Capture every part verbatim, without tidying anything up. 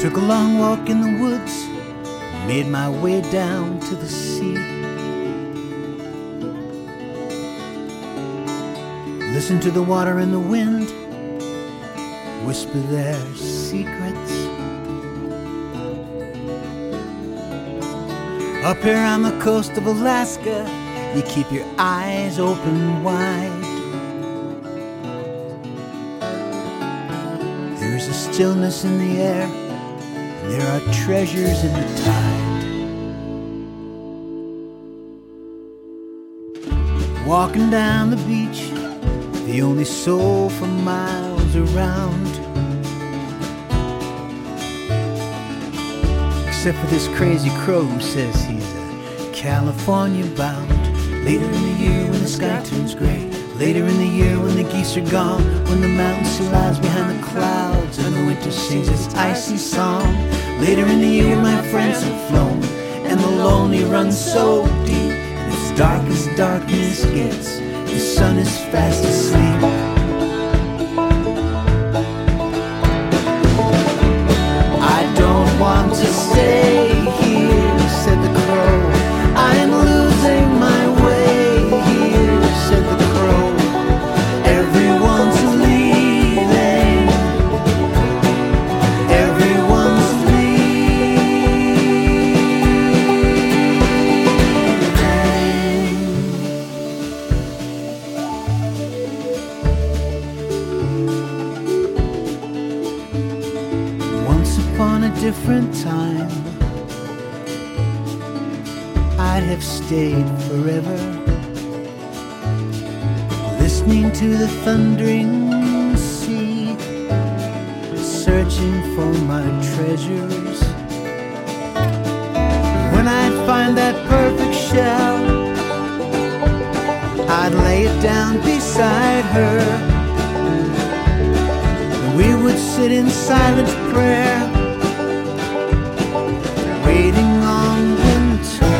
Took a long walk in the woods, made my way down to the sea. Listened to the water and the wind whisper their secrets. Up here on the coast of Alaska, you keep your eyes open wide. There's a stillness in the air, and there are treasures in the tide. Walking down the beach, the only soul for miles around, except for this crazy crow who says he's a California bound. Later in the year when the sky turns gray, later in the year when the geese are gone, when the mountain still lies behind the clouds and the winter sings its icy song. Later in the year when my friends have flown and the lonely run so deep, and it's dark as darkness gets, the sun is fast asleep. I don't want to stay here, said the crow. I am losing my way here, said the crow. Everyone's leaving, everyone's leaving. Once upon a different time, I'd have stayed forever, listening to the thundering sea, searching for my treasures. When I'd find that perfect shell, I'd lay it down beside her, and we would sit in silent prayer, waiting on winter.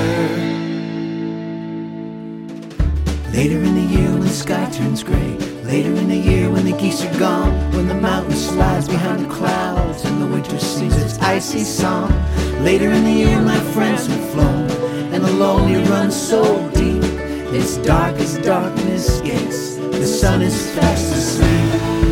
Later in the year when the sky turns gray, later in the year when the geese are gone, when the mountain slides behind the clouds and the winter sings its icy song. Later in the year when my friends have flown and the lonely run so deep, it's dark as darkness gets, the sun is fast asleep.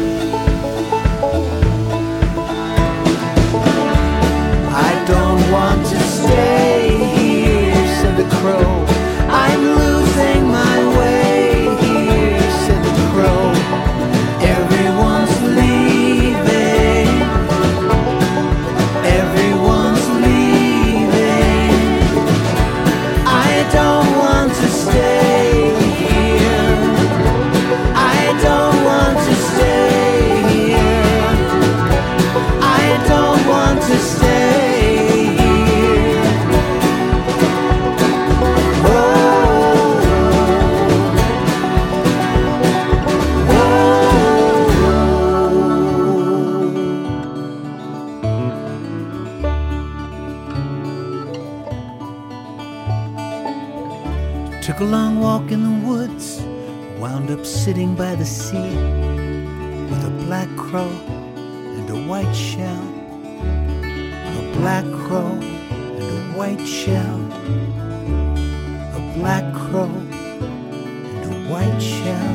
I don't want to stay here, said the crow. I'm losing my way here, said the crow. Everyone's leaving, everyone's leaving. I don't want to stay here, I don't want to stay here, I don't want to stay. Took a long walk in the woods, wound up sitting by the sea, with a black crow and a white shell. A black crow and a white shell. A black crow and a white shell.